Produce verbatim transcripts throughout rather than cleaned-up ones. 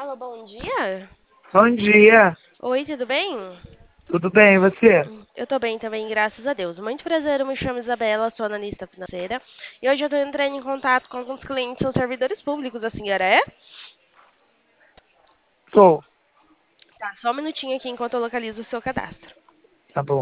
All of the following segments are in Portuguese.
Alô, bom dia. Bom dia, Oi, tudo bem? tudo bem, e você? Hum, Eu tô bem também, graças a Deus. Muito prazer, eu me chamo Isabela, sou analista financeira. E hoje eu tô entrando em contato com alguns clientes, são servidores públicos, a senhora é? Sou, Tá, só um minutinho aqui enquanto eu localizo o seu cadastro. tá bom.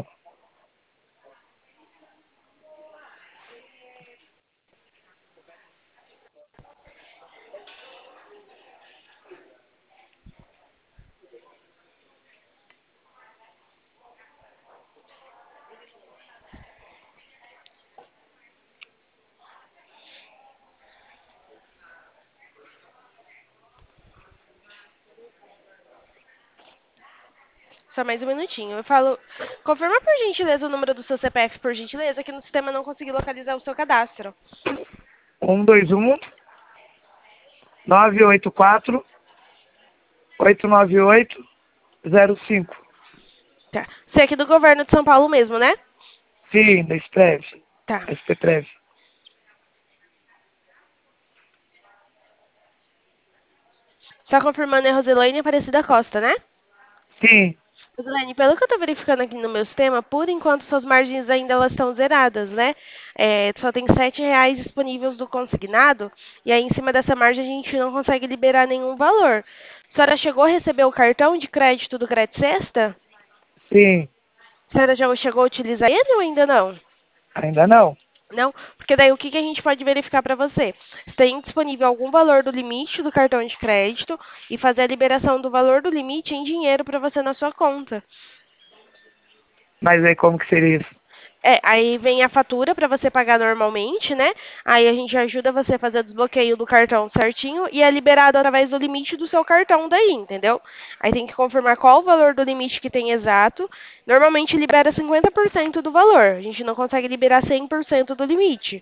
Só mais um minutinho. Eu falo, confirma por gentileza o número do seu C P F, por gentileza, que no sistema eu não consegui localizar o seu cadastro. Um, dois, um, nove, oito, quatro, oito, nove, oito, zero, cinco. Tá. Você é aqui do governo de São Paulo mesmo, né? Sim, da Sprev, Tá. S P Prev. Só confirmando é Roselane Aparecida Costa, né? Sim, Rosilene, pelo que eu estou verificando aqui no meu sistema, por enquanto suas margens ainda elas estão zeradas, né? É, só tem sete reais disponíveis do consignado, e aí em cima dessa margem a gente não consegue liberar nenhum valor. A senhora chegou a receber o cartão de crédito do Credit Sexta? sim, A senhora já chegou a utilizar ele ou ainda não? ainda não. Não? Porque daí o que que a gente pode verificar para você? Se tem disponível algum valor do limite do cartão de crédito e fazer a liberação do valor do limite em dinheiro para você na sua conta. Mas aí como que seria isso? É, aí vem a fatura para você pagar normalmente, né? Aí a gente ajuda você a fazer o desbloqueio do cartão certinho e é liberado através do limite do seu cartão daí, entendeu? Aí tem que confirmar qual o valor do limite que tem exato. Normalmente libera cinquenta por cento do valor. A gente não consegue liberar cem por cento do limite.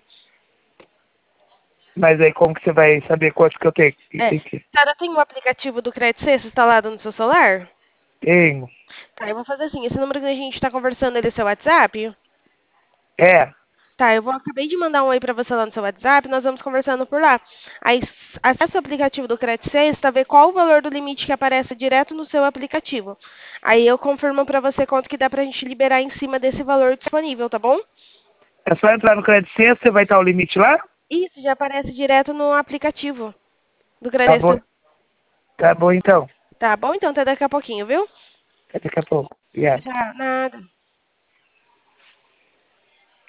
Mas aí como que você vai saber quanto que eu tenho? que É. tem que... A senhora tem o aplicativo do Credit Sexta instalado no seu celular? Tenho. Tá, eu vou fazer assim. Esse número que a gente está conversando, ele é seu WhatsApp? É, Tá, eu vou acabei de mandar um oi pra você lá no seu WhatsApp, nós vamos conversando por lá. Aí s- acessa o aplicativo do Credit Sexta, vê qual o valor do limite que aparece direto no seu aplicativo. Aí eu confirmo pra você quanto que dá pra gente liberar em cima desse valor disponível, tá bom? é só entrar no Credit Sense, você vai estar o limite lá? Isso, já aparece direto no aplicativo do Tá Credit bom, Sexta. tá bom então. Tá bom? Então até daqui a pouquinho, viu? Até daqui a pouco. Obrigado. Tchau, nada.